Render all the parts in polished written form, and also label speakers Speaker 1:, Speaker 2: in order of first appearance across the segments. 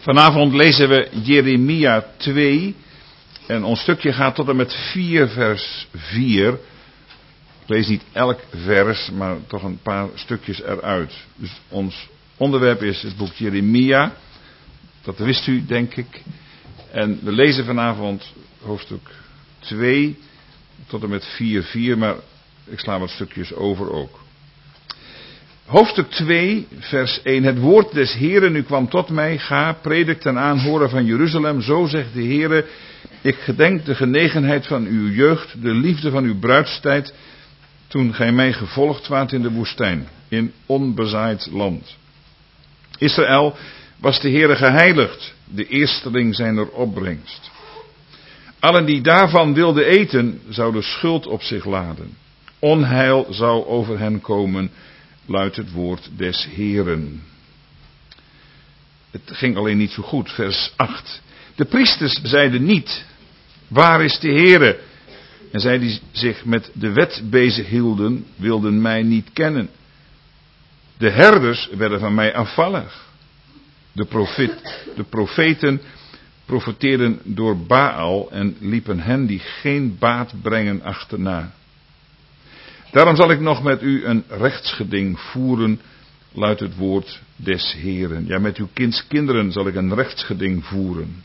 Speaker 1: Vanavond lezen we Jeremia 2 en ons stukje gaat tot en met 4 vers 4. Ik lees niet elk vers, maar toch een paar stukjes eruit. Dus ons onderwerp is het boek Jeremia, dat wist u denk ik. En we lezen vanavond hoofdstuk 2 tot en met 4, maar ik sla wat stukjes over ook. Hoofdstuk 2, vers 1. Het woord des Heren nu kwam tot mij. Ga, predik ten aanhoren van Jeruzalem. Zo zegt de Heere. Ik gedenk de genegenheid van uw jeugd, de liefde van uw bruidstijd, toen gij mij gevolgd waart in de woestijn, in onbezaaid land. Israël was de Heere geheiligd, de eersteling zijner opbrengst. Allen die daarvan wilden eten, zouden schuld op zich laden. Onheil zou over hen komen, luidt het woord des Heeren. Het ging alleen niet zo goed, vers 8. De priesters zeiden niet, waar is de Heere? En zij die zich met de wet bezighielden, wilden mij niet kennen. De herders werden van mij afvallig. De profeten profeteerden door Baal en liepen hen die geen baat brengen achterna. Daarom zal ik nog met u een rechtsgeding voeren, luidt het woord des Heeren. Ja, met uw kinderen zal ik een rechtsgeding voeren.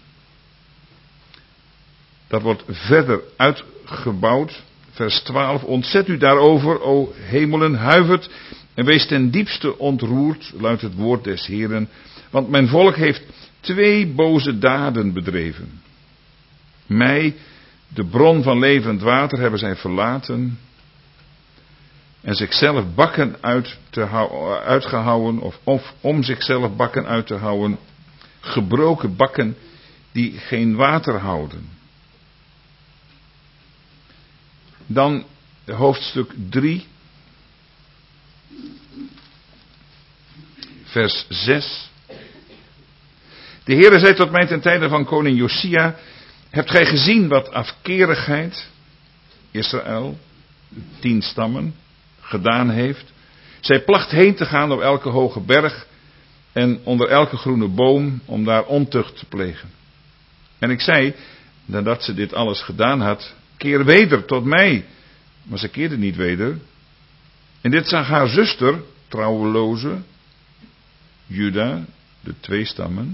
Speaker 1: Dat wordt verder uitgebouwd. Vers 12. Ontzet u daarover, o hemelen, huivert en wees ten diepste ontroerd, luidt het woord des Heeren. Want mijn volk heeft 2 boze daden bedreven. Mij, de bron van levend water, hebben zij verlaten en zichzelf bakken uitgehouwen, of om zichzelf bakken uit te houden, gebroken bakken die geen water houden. Dan hoofdstuk 3, vers 6. De Heere zei tot mij ten tijde van koning Josia, hebt gij gezien wat afkerigheid, Israël, de 10 stammen, gedaan heeft? Zij placht heen te gaan op elke hoge berg en onder elke groene boom om daar ontucht te plegen. En ik zei, nadat ze dit alles gedaan had, keer weder tot mij. Maar ze keerde niet weder. En dit zag haar zuster, trouweloze, Juda, de 2 stammen.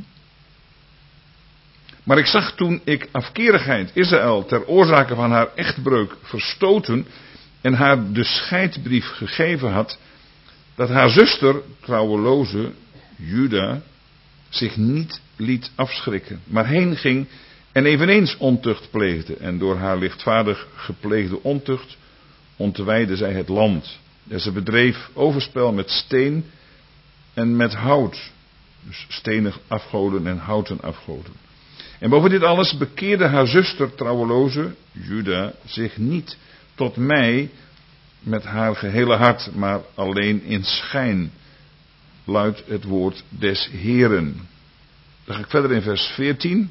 Speaker 1: Maar ik zag toen ik afkerigheid Israël ter oorzake van haar echtbreuk verstoten en haar de scheidbrief gegeven had, dat haar zuster, trouweloze, Juda, zich niet liet afschrikken, maar heen ging en eveneens ontucht pleegde. En door haar lichtvaardig gepleegde ontucht ontwijdde zij het land. En ze bedreef overspel met steen en met hout. Dus stenen afgoden en houten afgoden. En boven dit alles bekeerde haar zuster, trouweloze, Juda, zich niet tot mij met haar gehele hart, maar alleen in schijn, luidt het woord des Heeren. Dan ga ik verder in vers 14.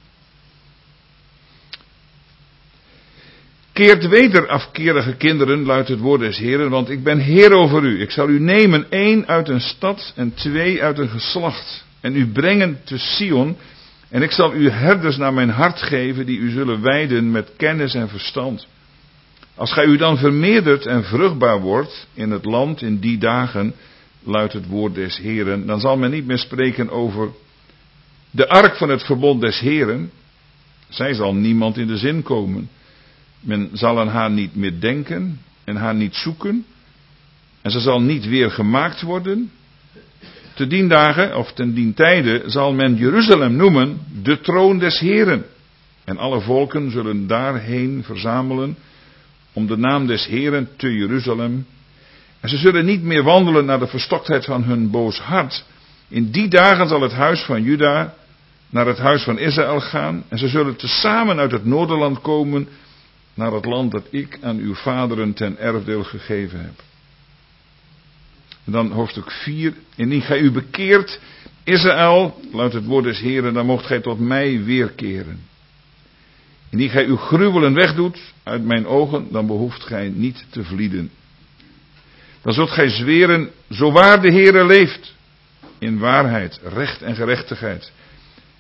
Speaker 1: Keert weder afkerige kinderen, luidt het woord des Heeren, want ik ben Heer over u. Ik zal u nemen, 1 uit een stad en 2 uit een geslacht, en u brengen te Sion, en ik zal u herders naar mijn hart geven, die u zullen wijden met kennis en verstand. Als gij u dan vermeerdert en vruchtbaar wordt in het land in die dagen, luidt het woord des Heeren, dan zal men niet meer spreken over de ark van het verbond des Heeren. Zij zal niemand in de zin komen. Men zal aan haar niet meer denken en haar niet zoeken. En ze zal niet weer gemaakt worden. Te dien dagen, of ten dien tijde, zal men Jeruzalem noemen de troon des Heeren. En alle volken zullen daarheen verzamelen om de naam des Heeren te Jeruzalem. En ze zullen niet meer wandelen naar de verstoktheid van hun boos hart. In die dagen zal het huis van Juda naar het huis van Israël gaan. En ze zullen tezamen uit het noorderland komen naar het land dat ik aan uw vaderen ten erfdeel gegeven heb. En dan hoofdstuk 4. Indien gij u bekeert, Israël, luidt het woord des Heeren, dan moogt gij tot mij weerkeren. Indien gij uw gruwelen wegdoet uit mijn ogen, dan behoeft gij niet te vlieden. Dan zult gij zweren, zo waar de Heere leeft, in waarheid, recht en gerechtigheid.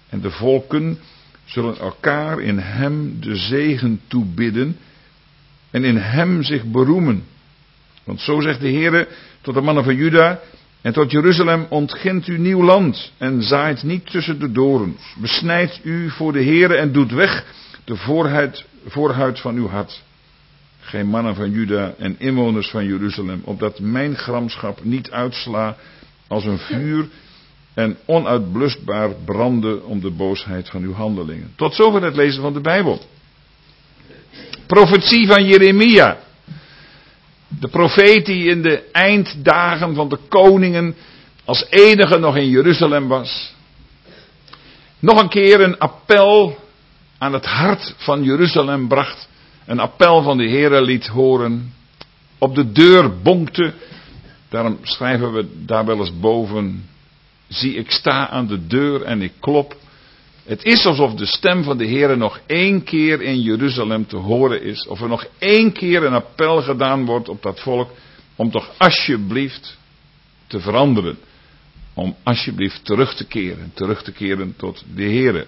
Speaker 1: En de volken zullen elkaar in hem de zegen toebidden en in hem zich beroemen. Want zo zegt de Heere tot de mannen van Juda en tot Jeruzalem: ontgint u nieuw land en zaait niet tussen de dorens. Besnijdt u voor de Heere en doet weg de voorhuid van uw hart. Gij mannen van Juda en inwoners van Jeruzalem, opdat mijn gramschap niet uitsla als een vuur en onuitblusbaar branden om de boosheid van uw handelingen. Tot zover het lezen van de Bijbel. Profetie van Jeremia. De profeet die in de einddagen van de koningen als enige nog in Jeruzalem was. Nog een keer een appel aan het hart van Jeruzalem bracht. Een appel van de Heere liet horen. Op de deur bonkte. Daarom schrijven we daar wel eens boven: zie, ik sta aan de deur en ik klop. Het is alsof de stem van de Heere nog 1 keer in Jeruzalem te horen is. Of er nog 1 keer een appel gedaan wordt op dat volk. Om toch alsjeblieft te veranderen. Om alsjeblieft terug te keren tot de Heere.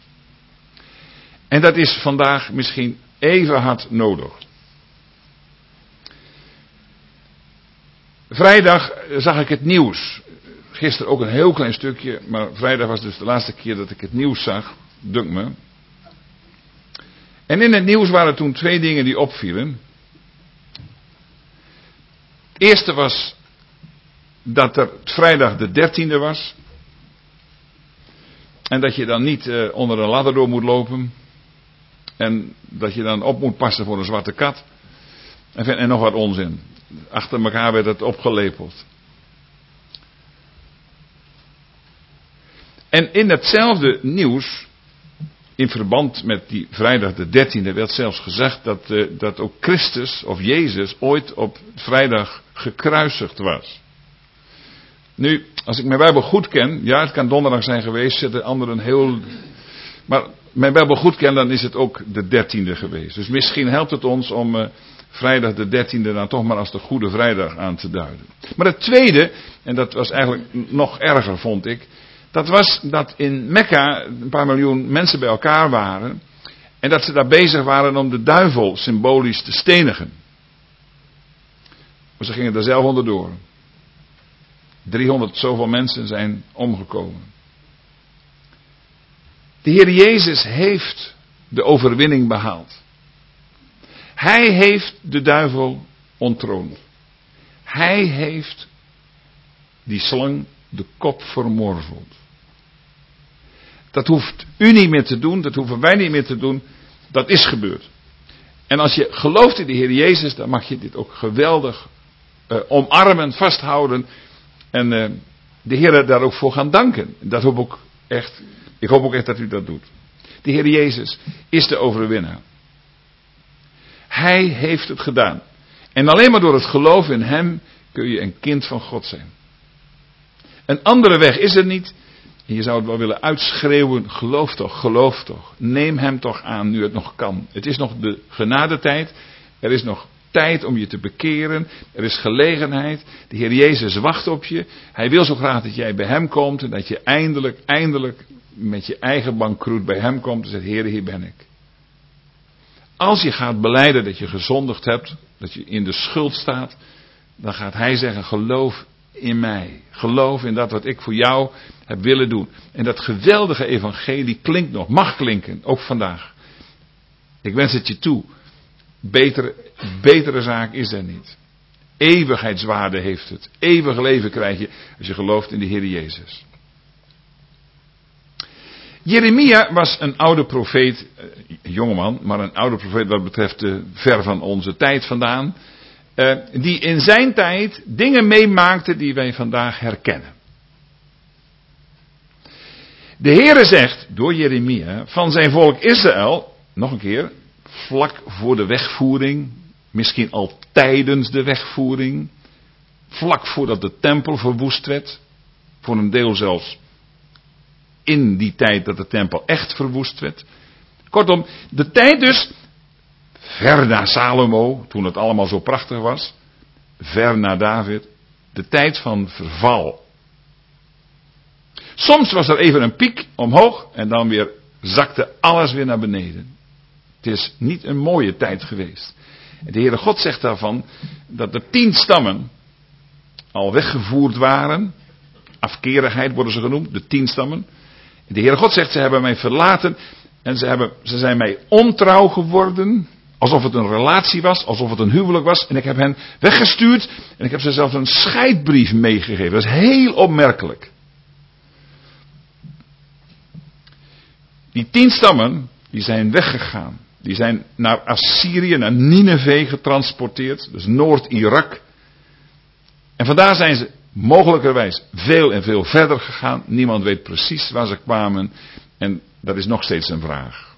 Speaker 1: En dat is vandaag misschien even hard nodig. Vrijdag zag ik het nieuws. Gisteren ook een heel klein stukje, maar vrijdag was dus de laatste keer dat ik het nieuws zag, dunkt me. En in het nieuws waren toen 2 dingen die opvielen. Het eerste was dat er vrijdag de 13e was. En dat je dan niet onder een ladder door moet lopen. En dat je dan op moet passen voor een zwarte kat. En nog wat onzin. Achter elkaar werd het opgelepeld. En in hetzelfde nieuws, in verband met die vrijdag de 13e, werd zelfs gezegd dat ook Christus of Jezus ooit op vrijdag gekruisigd was. Nu, als ik mijn Bijbel goed ken, ja, het kan donderdag zijn geweest, zitten anderen heel... Maar mijn Bijbel goed ken, dan is het ook de 13e geweest. Dus misschien helpt het ons om vrijdag de 13e dan toch maar als de Goede Vrijdag aan te duiden. Maar het tweede, en dat was eigenlijk nog erger vond ik, dat was dat in Mekka een paar miljoen mensen bij elkaar waren. En dat ze daar bezig waren om de duivel symbolisch te stenigen. Maar ze gingen er zelf onderdoor. 300 zoveel mensen zijn omgekomen. De Heer Jezus heeft de overwinning behaald. Hij heeft de duivel onttroond. Hij heeft die slang de kop vermorzeld. Dat hoeft u niet meer te doen, dat hoeven wij niet meer te doen. Dat is gebeurd. En als je gelooft in de Heer Jezus, dan mag je dit ook geweldig omarmen, vasthouden. En de Heer daar ook voor gaan danken. Dat hoop ik echt. Ik hoop ook echt dat u dat doet. De Heer Jezus is de overwinnaar. Hij heeft het gedaan. En alleen maar door het geloof in hem kun je een kind van God zijn. Een andere weg is er niet. En je zou het wel willen uitschreeuwen. Geloof toch, geloof toch. Neem hem toch aan nu het nog kan. Het is nog de genadetijd. Er is nog tijd om je te bekeren. Er is gelegenheid. De Heer Jezus wacht op je. Hij wil zo graag dat jij bij hem komt. En dat je eindelijk met je eigen bankroet bij hem komt. En zegt: Heer, hier ben ik. Als je gaat belijden dat je gezondigd hebt. Dat je in de schuld staat. Dan gaat hij zeggen: geloof in mij. Geloof in dat wat ik voor jou heb willen doen. En dat geweldige evangelie klinkt nog. Mag klinken. Ook vandaag. Ik wens het je toe. Betere zaak is er niet. Eeuwigheidswaarde heeft het. Eeuwig leven krijg je als je gelooft in de Heer Jezus. Jeremia was een oude profeet, jongeman, maar een oude profeet wat betreft ver van onze tijd vandaan. Die in zijn tijd dingen meemaakte die wij vandaag herkennen. De Heere zegt door Jeremia van zijn volk Israël, nog een keer, vlak voor de wegvoering, misschien al tijdens de wegvoering, vlak voordat de tempel verwoest werd, voor een deel zelfs in die tijd dat de tempel echt verwoest werd. Kortom, de tijd dus, ver na Salomo, toen het allemaal zo prachtig was, ver na David, de tijd van verval. Soms was er even een piek omhoog en dan weer zakte alles weer naar beneden. Het is niet een mooie tijd geweest. De Heere God zegt daarvan dat de 10 stammen al weggevoerd waren. Afkerigheid worden ze genoemd, de 10 stammen. De Heere God zegt, ze hebben mij verlaten en ze zijn mij ontrouw geworden. Alsof het een relatie was, alsof het een huwelijk was. En ik heb hen weggestuurd en ik heb ze zelfs een scheidbrief meegegeven. Dat is heel opmerkelijk. Die 10 stammen, die zijn weggegaan. Die zijn naar Assyrië, naar Nineve getransporteerd. Dus Noord-Irak. En vandaar zijn ze mogelijkerwijs veel en veel verder gegaan. Niemand weet precies waar ze kwamen. En dat is nog steeds een vraag.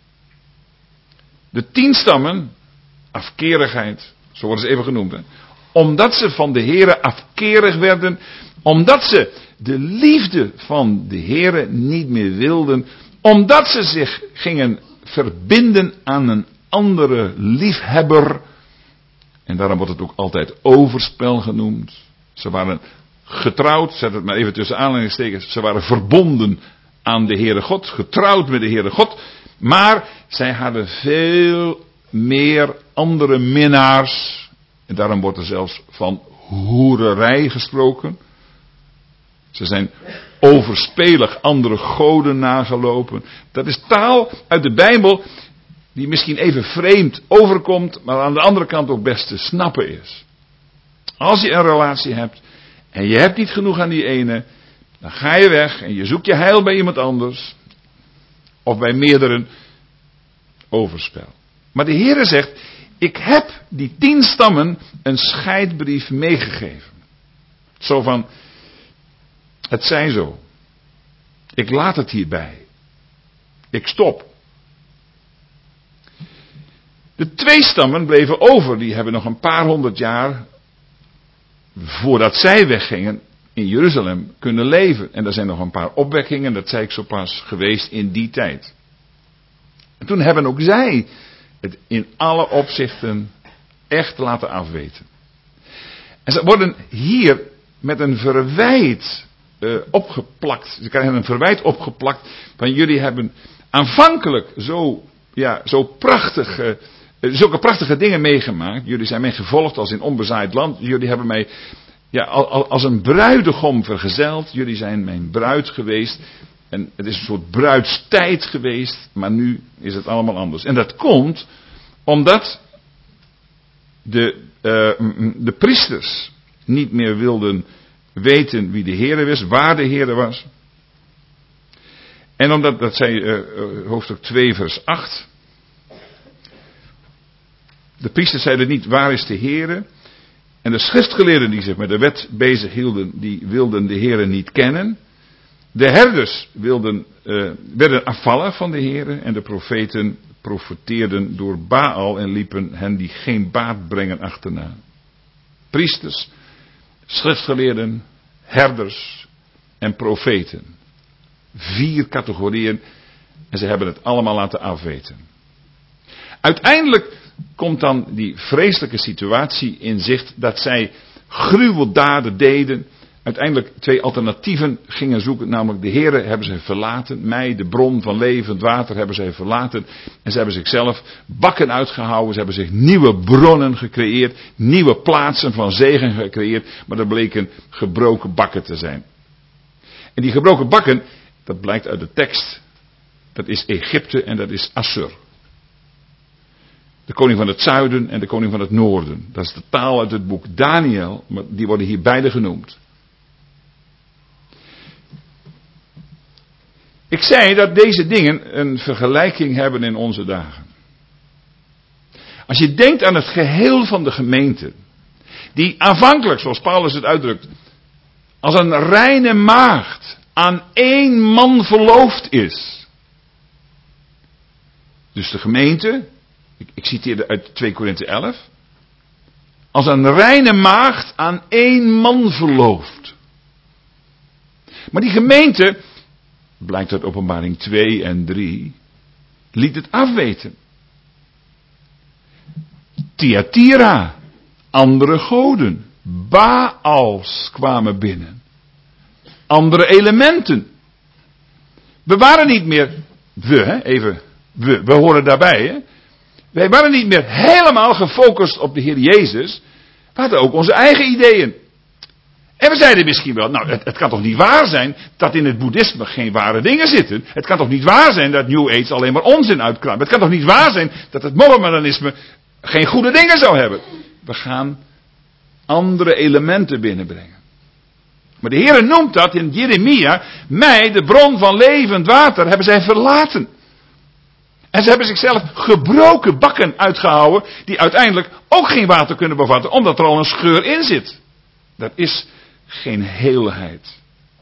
Speaker 1: De 10 stammen, afkerigheid, zo worden ze even genoemd. Hè? Omdat ze van de Heere afkerig werden. Omdat ze de liefde van de Heere niet meer wilden. Omdat ze zich gingen verbinden aan een andere liefhebber. En daarom wordt het ook altijd overspel genoemd. Ze waren getrouwd, zet het maar even tussen aanhalingstekens. Ze waren verbonden aan de Heere God, getrouwd met de Heere God. Maar zij hadden veel meer andere minnaars. En daarom wordt er zelfs van hoererij gesproken. Ze zijn overspelig andere goden nagelopen. Dat is taal uit de Bijbel die misschien even vreemd overkomt, maar aan de andere kant ook best te snappen is. Als je een relatie hebt en je hebt niet genoeg aan die ene, dan ga je weg en je zoekt je heil bij iemand anders. Of bij meerdere, overspel. Maar de Heere zegt, ik heb die 10 stammen een scheidbrief meegegeven. Zo van, het zij zo. Ik laat het hierbij. Ik stop. De 2 stammen bleven over. Die hebben nog een paar 100 jaar, voordat zij weggingen, in Jeruzalem kunnen leven. En er zijn nog een paar opwekkingen, dat zei ik zo pas, geweest in die tijd. En toen hebben ook zij het in alle opzichten echt laten afweten. En ze worden hier met een verwijt opgeplakt. Ze krijgen een verwijt opgeplakt van jullie hebben aanvankelijk zo prachtige, zulke prachtige dingen meegemaakt. Jullie zijn mij gevolgd als in onbezaaid land. Jullie hebben mij als een bruidegom vergezeld. Jullie zijn mijn bruid geweest. En het is een soort bruidstijd geweest. Maar nu is het allemaal anders. En dat komt omdat de priesters niet meer wilden weten wie de Heere was, waar de Heere was. En omdat, dat zei hoofdstuk 2 vers 8. De priesters zeiden niet, waar is de Heere? En de schriftgeleerden die zich met de wet bezig hielden, die wilden de Heere niet kennen. De herders werden afvallen van de Heere. En de profeten profeteerden door Baal en liepen hen die geen baat brengen achterna. Priesters, schriftgeleerden, herders en profeten. 4 categorieën en ze hebben het allemaal laten afweten. Uiteindelijk komt dan die vreselijke situatie in zicht dat zij gruweldaden deden. Uiteindelijk 2 alternatieven gingen zoeken, namelijk de Heere hebben zij verlaten, mij, de bron van levend water, hebben zij verlaten. En ze hebben zichzelf bakken uitgehouden, ze hebben zich nieuwe bronnen gecreëerd, nieuwe plaatsen van zegen gecreëerd, maar dat bleken gebroken bakken te zijn. En die gebroken bakken, dat blijkt uit de tekst, dat is Egypte en dat is Assur. De koning van het zuiden en de koning van het noorden. Dat is de taal uit het boek Daniel, maar die worden hier beide genoemd. Ik zei dat deze dingen een vergelijking hebben in onze dagen. Als je denkt aan het geheel van de gemeente, die aanvankelijk, zoals Paulus het uitdrukt, als een reine maagd aan 1 man verloofd is. Dus de gemeente, ik citeerde uit 2 Korinthe 11, als een reine maagd aan 1 man verloofd. Maar die gemeente, blijkt uit Openbaring 2 en 3, liet het afweten. Thyatira, andere goden, Baals kwamen binnen. andere elementen. We waren niet meer, we horen daarbij. Hè? Wij waren niet meer helemaal gefocust op de Heer Jezus. We hadden ook onze eigen ideeën. En we zeiden misschien wel, nou het kan toch niet waar zijn dat in het boeddhisme geen ware dingen zitten. Het kan toch niet waar zijn dat New Age alleen maar onzin uitkramt. Het kan toch niet waar zijn dat het Mohammedanisme geen goede dingen zou hebben. We gaan andere elementen binnenbrengen. Maar de Heer noemt dat in Jeremia, mij, de bron van levend water, hebben zij verlaten. En ze hebben zichzelf gebroken bakken uitgehouden, die uiteindelijk ook geen water kunnen bevatten, omdat er al een scheur in zit. Dat is geen heelheid.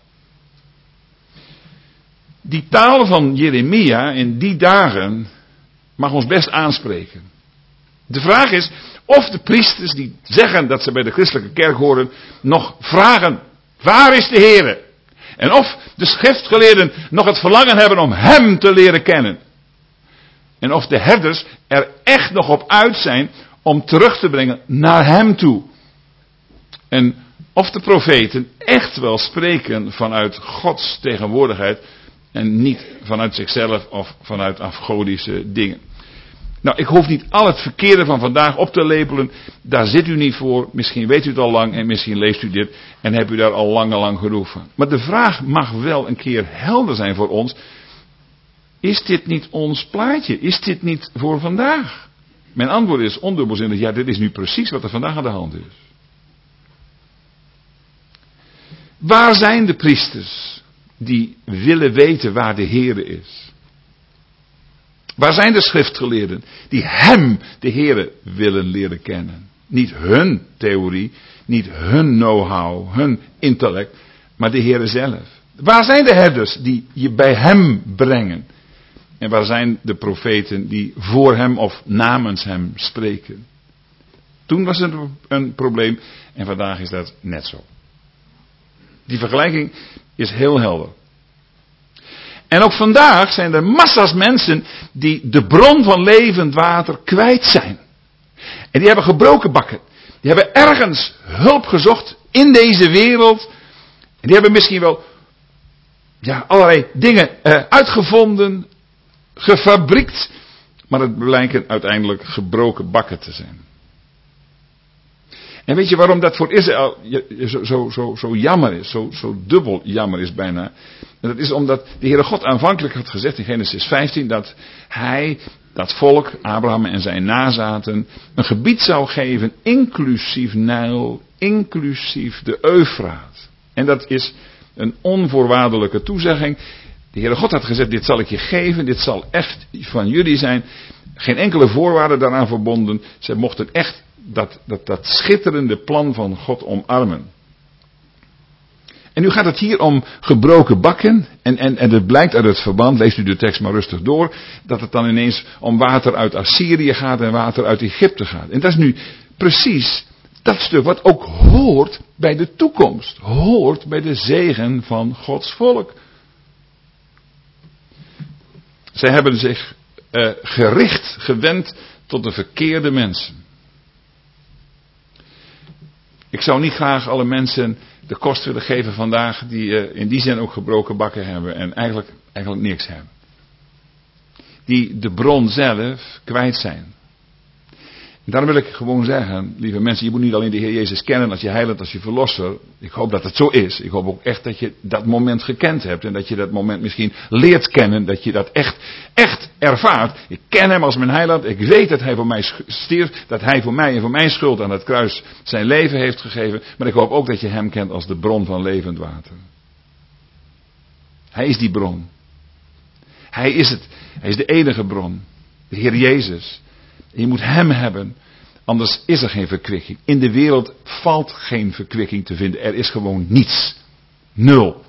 Speaker 1: Die taal van Jeremia in die dagen mag ons best aanspreken. De vraag is of de priesters die zeggen dat ze bij de christelijke kerk horen, nog vragen, waar is de Heere? En of de schriftgeleerden nog het verlangen hebben om Hem te leren kennen. En of de herders er echt nog op uit zijn om terug te brengen naar Hem toe. En of de profeten echt wel spreken vanuit Gods tegenwoordigheid en niet vanuit zichzelf of vanuit afgodische dingen. Nou, ik hoef niet al het verkeerde van vandaag op te lepelen. Daar zit u niet voor. Misschien weet u het al lang en misschien leest u dit en hebt u daar al lang genoeg van. Maar de vraag mag wel een keer helder zijn voor ons. Is dit niet ons plaatje? Is dit niet voor vandaag? Mijn antwoord is ondubbelzinnig. Ja, dit is nu precies wat er vandaag aan de hand is. Waar zijn de priesters die willen weten waar de Heere is? Waar zijn de schriftgeleerden die Hem, de Heere, willen leren kennen? Niet hun theorie, niet hun know-how, hun intellect, maar de Heere zelf. Waar zijn de herders die je bij Hem brengen? En waar zijn de profeten die voor Hem of namens Hem spreken? Toen was het een probleem en vandaag is dat net zo. Die vergelijking is heel helder. En ook vandaag zijn er massa's mensen die de bron van levend water kwijt zijn. En die hebben gebroken bakken. Die hebben ergens hulp gezocht in deze wereld. En die hebben misschien wel allerlei dingen uitgevonden, gefabriekt. Maar het blijken uiteindelijk gebroken bakken te zijn. En weet je waarom dat voor Israël zo jammer is, zo dubbel jammer is bijna? En dat is omdat de Heere God aanvankelijk had gezegd in Genesis 15 dat Hij, dat volk, Abraham en zijn nazaten, een gebied zou geven inclusief Nijl, inclusief de Eufraat. En dat is een onvoorwaardelijke toezegging. De Heere God had gezegd, dit zal ik je geven, dit zal echt van jullie zijn. Geen enkele voorwaarde daaraan verbonden. Zij mochten echt dat schitterende plan van God omarmen. En nu gaat het hier om gebroken bakken. En het blijkt uit het verband, leest u de tekst maar rustig door, dat het dan ineens om water uit Assyrië gaat en water uit Egypte gaat. En dat is nu precies dat stuk wat ook hoort bij de toekomst. Hoort bij de zegen van Gods volk. Zij hebben zich gewend tot de verkeerde mensen. Ik zou niet graag alle mensen de kost willen geven vandaag die in die zin ook gebroken bakken hebben en eigenlijk niks hebben. Die de bron zelf kwijt zijn. En daarom wil ik gewoon zeggen, lieve mensen, je moet niet alleen de Heer Jezus kennen als je heiland, als je verlosser. Ik hoop dat het zo is. Ik hoop ook echt dat je dat moment gekend hebt en dat je dat moment misschien leert kennen, dat je dat echt ervaart. Ik ken Hem als mijn heiland, ik weet dat Hij voor mij stierf, dat Hij voor mij en voor mijn schuld aan het kruis zijn leven heeft gegeven. Maar ik hoop ook dat je Hem kent als de bron van levend water. Hij is die bron. Hij is het. Hij is de enige bron. De Heer Jezus. En je moet Hem hebben, anders is er geen verkwikking. In de wereld valt geen verkwikking te vinden. Er is gewoon niets. Nul.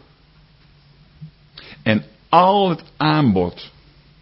Speaker 1: En al het aanbod.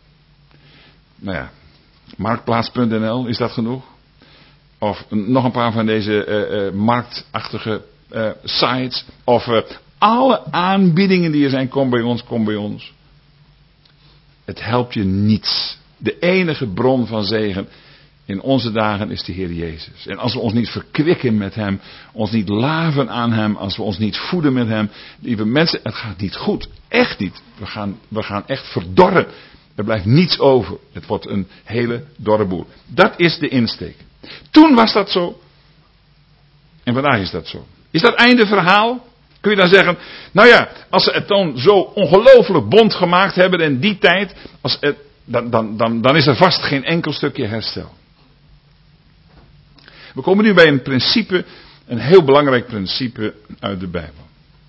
Speaker 1: Marktplaats.nl, is dat genoeg? Of nog een paar van deze marktachtige sites. Of alle aanbiedingen die er zijn, kom bij ons. Het helpt je niets. De enige bron van zegen in onze dagen is de Heer Jezus. En als we ons niet verkwikken met Hem, ons niet laven aan Hem, als we ons niet voeden met Hem, lieve mensen, het gaat niet goed. Echt niet. We gaan echt verdorren. Er blijft niets over. Het wordt een hele dorre boel. Dat is de insteek. Toen was dat zo. En vandaag is dat zo. Is dat einde verhaal? Kun je dan zeggen, nou ja, als ze het dan zo ongelooflijk bond gemaakt hebben in die tijd, dan is er vast geen enkel stukje herstel. We komen nu bij een principe, een heel belangrijk principe uit de Bijbel.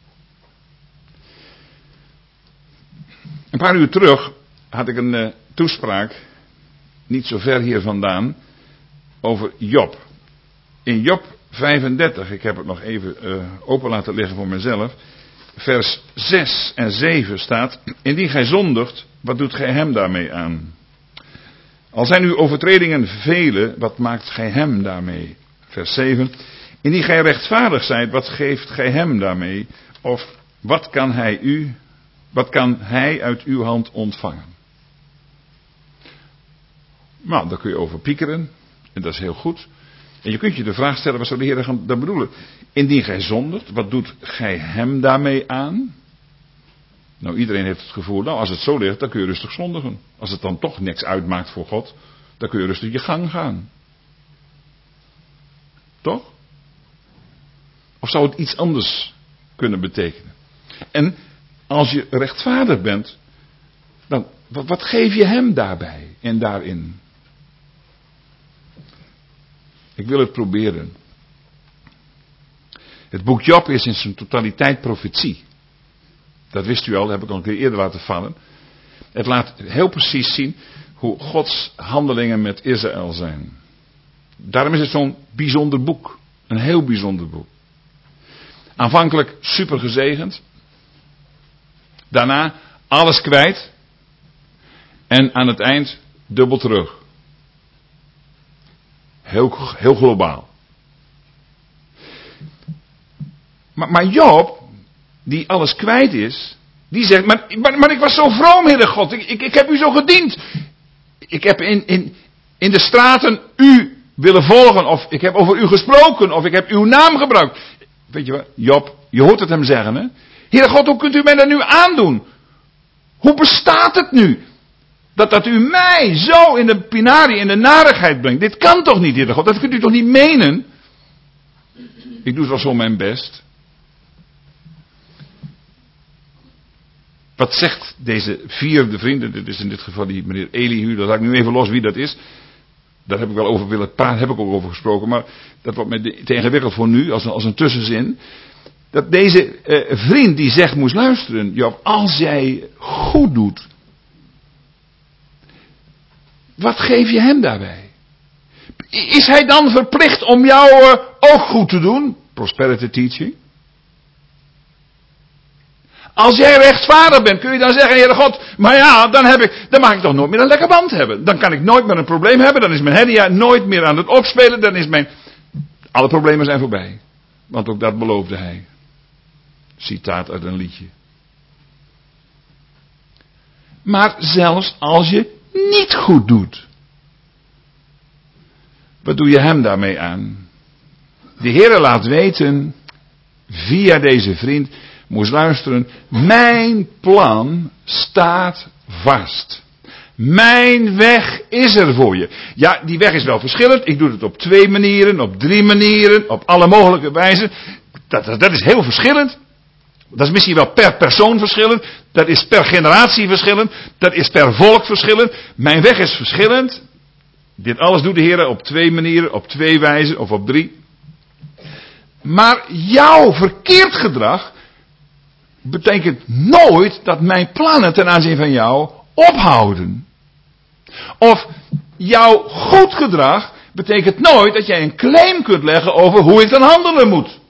Speaker 1: Een paar uur terug had ik een toespraak, niet zo ver hier vandaan, over Job. In Job 35, ik heb het nog even open laten liggen voor mezelf, vers 6 en 7 staat, indien gij zondigt, wat doet gij hem daarmee aan? Al zijn uw overtredingen vele, wat maakt gij hem daarmee? Vers 7, indien gij rechtvaardig zijt, wat geeft gij hem daarmee? Of wat kan hij uit uw hand ontvangen? Nou, daar kun je over piekeren, en dat is heel goed. En je kunt je de vraag stellen, wat zou de Heer dan bedoelen? Indien gij zondigt, wat doet gij hem daarmee aan? Nou, iedereen heeft het gevoel, nou, als het zo ligt, dan kun je rustig zondigen. Als het dan toch niks uitmaakt voor God, dan kun je rustig je gang gaan. Toch? Of zou het iets anders kunnen betekenen? En als je rechtvaardig bent, dan, wat geef je hem daarbij en daarin? Ik wil het proberen. Het boek Job is in zijn totaliteit profetie. Dat wist u al, dat heb ik al een keer eerder laten vallen. Het laat heel precies zien hoe Gods handelingen met Israël zijn. Daarom is het zo'n bijzonder boek. Een heel bijzonder boek. Aanvankelijk super gezegend. Daarna alles kwijt. En aan het eind dubbel terug. Heel globaal. Maar Job, die alles kwijt is, die zegt, maar ik was zo vroom, Heere God, ik heb u zo gediend. Ik heb in de straten u willen volgen, of ik heb over u gesproken, of ik heb uw naam gebruikt. Weet je wat, Job, je hoort het hem zeggen, hè? Heere God, hoe kunt u mij dat nu aandoen? Hoe bestaat het nu? Dat u mij zo in de pinarie, in de narigheid brengt. Dit kan toch niet, Heere God? Dat kunt u toch niet menen? Ik doe wel zo mijn best. Wat zegt deze vierde vriend? Dit is in dit geval die meneer Elihu. Dat laat ik nu even los wie dat is. Daar heb ik wel over willen praten. Heb ik ook over gesproken. Maar dat wordt me te ingewikkeld voor nu. Als een tussenzin. Dat deze vriend die zegt, moest luisteren. Job, als jij goed doet. Wat geef je hem daarbij? Is hij dan verplicht om jou ook goed te doen? Prosperity teaching. Als jij rechtvaardig bent, kun je dan zeggen, Heere God, maar ja, dan mag ik toch nooit meer een lekker band hebben. Dan kan ik nooit meer een probleem hebben. Dan is mijn hernia nooit meer aan het opspelen. Dan is alle problemen zijn voorbij. Want ook dat beloofde hij. Citaat uit een liedje. Maar zelfs als je niet goed doet. Wat doe je hem daarmee aan? De Heere laat weten, via deze vriend, moest luisteren, mijn plan staat vast. Mijn weg is er voor je. Ja, die weg is wel verschillend. Ik doe het op 2 manieren, op 3 manieren, op alle mogelijke wijzen. Dat is heel verschillend. Dat is misschien wel per persoon verschillend. Dat is per generatie verschillend. Dat is per volk verschillend. Mijn weg is verschillend. Dit alles doet de Heer op 2 manieren, op 2 wijzen of op 3. Maar jouw verkeerd gedrag betekent nooit dat mijn plannen ten aanzien van jou ophouden. Of jouw goed gedrag betekent nooit dat jij een claim kunt leggen over hoe ik dan handelen moet.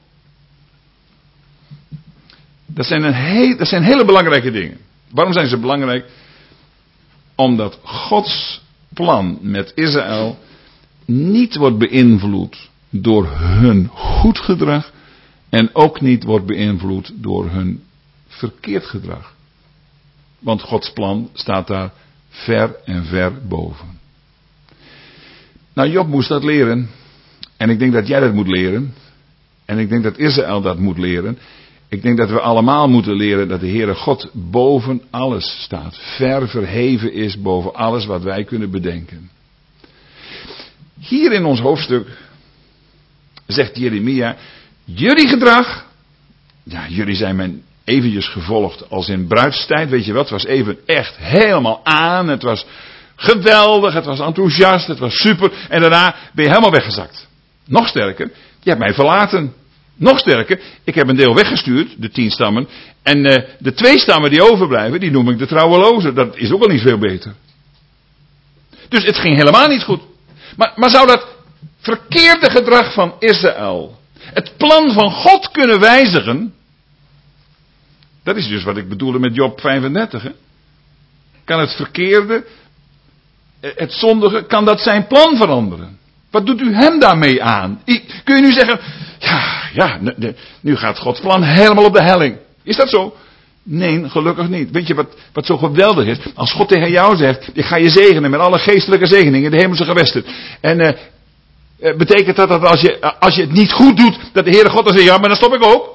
Speaker 1: Dat zijn hele belangrijke dingen. Waarom zijn ze belangrijk? Omdat Gods plan met Israël niet wordt beïnvloed door hun goed gedrag en ook niet wordt beïnvloed door hun verkeerd gedrag. Want Gods plan staat daar ver en ver boven. Nou, Job moest dat leren. En ik denk dat jij dat moet leren. En ik denk dat Israël dat moet leren. Ik denk dat we allemaal moeten leren dat de Heere God boven alles staat. Ver verheven is boven alles wat wij kunnen bedenken. Hier in ons hoofdstuk zegt Jeremia, jullie gedrag, ja, jullie zijn mij eventjes gevolgd als in bruidstijd, weet je wat, het was even echt helemaal aan, het was geweldig, het was enthousiast, het was super, en daarna ben je helemaal weggezakt. Nog sterker, je hebt mij verlaten. Nog sterker, ik heb een deel weggestuurd, de 10 stammen, en de 2 stammen die overblijven, die noem ik de trouwelozen, dat is ook al niet veel beter. Dus het ging helemaal niet goed. Maar zou dat verkeerde gedrag van Israël het plan van God kunnen wijzigen? Dat is dus wat ik bedoelde met Job 35. Hè? Kan het verkeerde, het zondige, kan dat zijn plan veranderen? Wat doet u hem daarmee aan? Kun je nu zeggen, ja, nu gaat Gods plan helemaal op de helling. Is dat zo? Nee, gelukkig niet. Weet je wat zo geweldig is? Als God tegen jou zegt, ik ga je zegenen met alle geestelijke zegeningen in de hemelse gewesten. En betekent dat als je het niet goed doet, dat de Heere God dan zegt, ja, maar dan stop ik ook.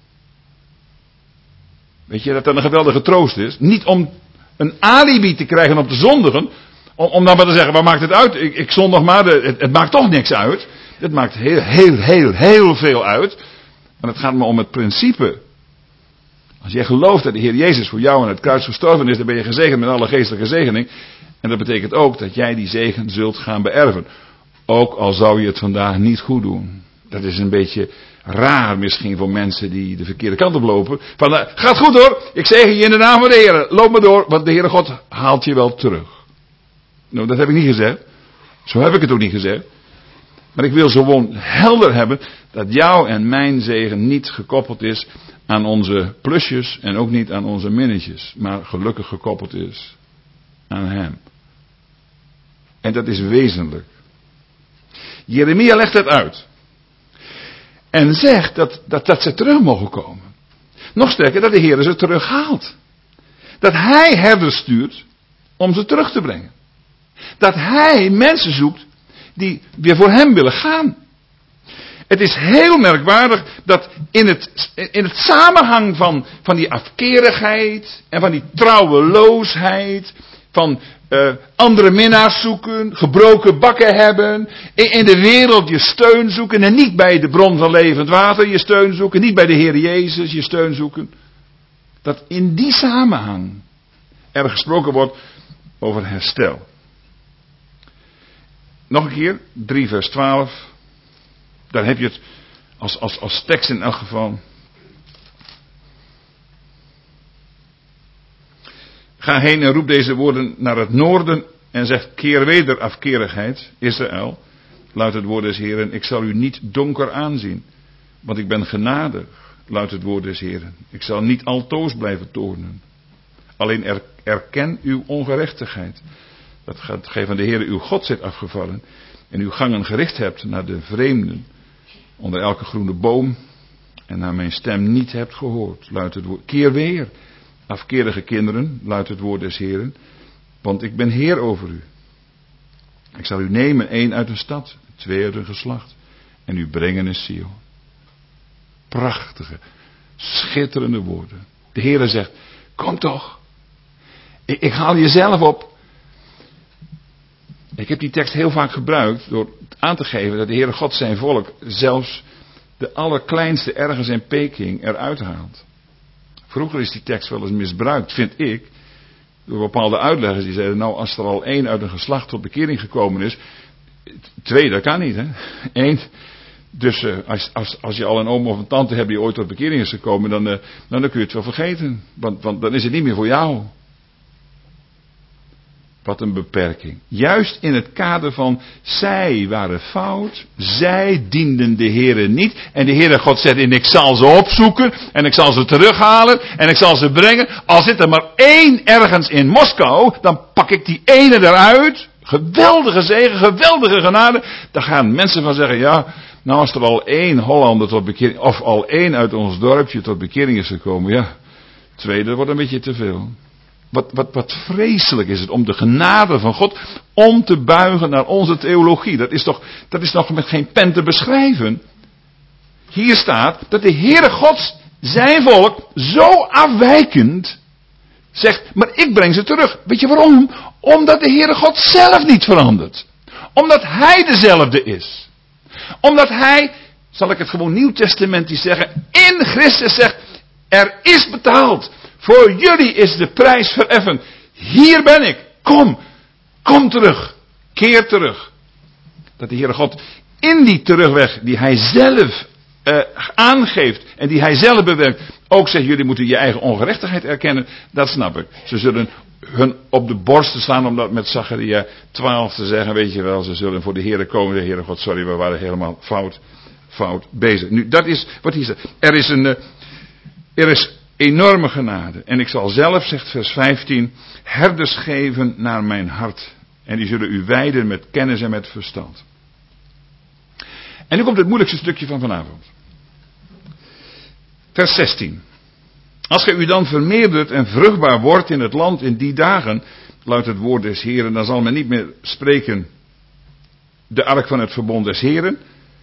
Speaker 1: Weet je dat dat een geweldige troost is? Niet om een alibi te krijgen op de zondigen, om dan maar te zeggen, wat maakt het uit? Ik zondig maar, het maakt toch niks uit. Het maakt heel veel uit. Maar het gaat me om het principe. Als jij gelooft dat de Heer Jezus voor jou aan het kruis gestorven is, dan ben je gezegend met alle geestelijke zegening. En dat betekent ook dat jij die zegen zult gaan beërven. Ook al zou je het vandaag niet goed doen. Dat is een beetje raar misschien voor mensen die de verkeerde kant op lopen. Van, gaat goed hoor, ik zegen je in de naam van de Heer. Loop maar door, want de Heere God haalt je wel terug. Nou, dat heb ik niet gezegd. Zo heb ik het ook niet gezegd. Maar ik wil gewoon helder hebben dat jouw en mijn zegen niet gekoppeld is aan onze plusjes en ook niet aan onze minnetjes. Maar gelukkig gekoppeld is aan hem. En dat is wezenlijk. Jeremia legt het uit. En zegt dat ze terug mogen komen. Nog sterker, dat de Heer ze terughaalt. Dat hij herders stuurt om ze terug te brengen. Dat hij mensen zoekt die weer voor hem willen gaan. Het is heel merkwaardig dat in het samenhang van die afkerigheid en van die trouweloosheid, van andere minnaars zoeken, gebroken bakken hebben, in de wereld je steun zoeken en niet bij de bron van levend water je steun zoeken, niet bij de Heer Jezus je steun zoeken. Dat in die samenhang er gesproken wordt over herstel. Nog een keer, 3 vers 12. Daar heb je het als tekst in elk geval. Ga heen en roep deze woorden naar het noorden en zeg, keer weder afkerigheid, Israël. Luidt het woord des Heeren, ik zal u niet donker aanzien, want ik ben genadig, luidt het woord des Heeren. Ik zal niet altoos blijven toornen. Alleen erken uw ongerechtigheid. Dat gij van de Heere uw God zijt afgevallen en uw gangen gericht hebt naar de vreemden, onder elke groene boom, en naar mijn stem niet hebt gehoord, luidt het woord. Keer weer, afkerige kinderen, luidt het woord des Heeren, want ik ben Heer over u. Ik zal u nemen, 1 uit een stad, 2 uit een geslacht, en u brengen in Sion. Prachtige, schitterende woorden. De Heere zegt, kom toch, ik haal je zelf op. Ik heb die tekst heel vaak gebruikt door aan te geven dat de Heere God zijn volk zelfs de allerkleinste ergens in Peking eruit haalt. Vroeger is die tekst wel eens misbruikt, vind ik, door bepaalde uitleggers die zeiden, nou als er al 1 uit een geslacht tot bekering gekomen is, 2 dat kan niet hè, 1. Dus als je al een oom of een tante hebt die ooit tot bekering is gekomen, dan kun je het wel vergeten, want dan is het niet meer voor jou. Wat een beperking. Juist in het kader van, zij waren fout, zij dienden de Heere niet. En de Heere God zegt, en ik zal ze opzoeken, en ik zal ze terughalen, en ik zal ze brengen. Al zit er maar 1 ergens in Moskou, dan pak ik die ene eruit. Geweldige zegen, geweldige genade. Daar gaan mensen van zeggen, ja, nou als er al 1 Hollander tot bekering, of al 1 uit ons dorpje tot bekering is gekomen, ja, 2 dat wordt een beetje te veel. Wat vreselijk is het om de genade van God om te buigen naar onze theologie. Dat is nog met geen pen te beschrijven. Hier staat dat de Heere God zijn volk zo afwijkend zegt, maar ik breng ze terug. Weet je waarom? Omdat de Heere God zelf niet verandert. Omdat Hij dezelfde is. Omdat Hij, zal ik het gewoon nieuwtestamentisch zeggen, in Christus zegt, er is betaald. Voor jullie is de prijs vereffend. Hier ben ik. Kom terug. Keer terug. Dat de Heere God in die terugweg die Hij zelf aangeeft en die Hij zelf bewerkt, ook zegt, jullie moeten je eigen ongerechtigheid erkennen. Dat snap ik. Ze zullen hun op de borst slaan om dat met Zacharia 12 te zeggen. Weet je wel, ze zullen voor de Heere komen. De Heere God, sorry, we waren helemaal fout bezig. Nu, dat is wat hier staat. Er is enorme genade. En ik zal zelf, zegt vers 15, herders geven naar mijn hart. En die zullen u wijden met kennis en met verstand. En nu komt het moeilijkste stukje van vanavond. Vers 16. Als gij u dan vermeerdert en vruchtbaar wordt in het land in die dagen, luidt het woord des Heren, dan zal men niet meer spreken de ark van het verbond des Heren.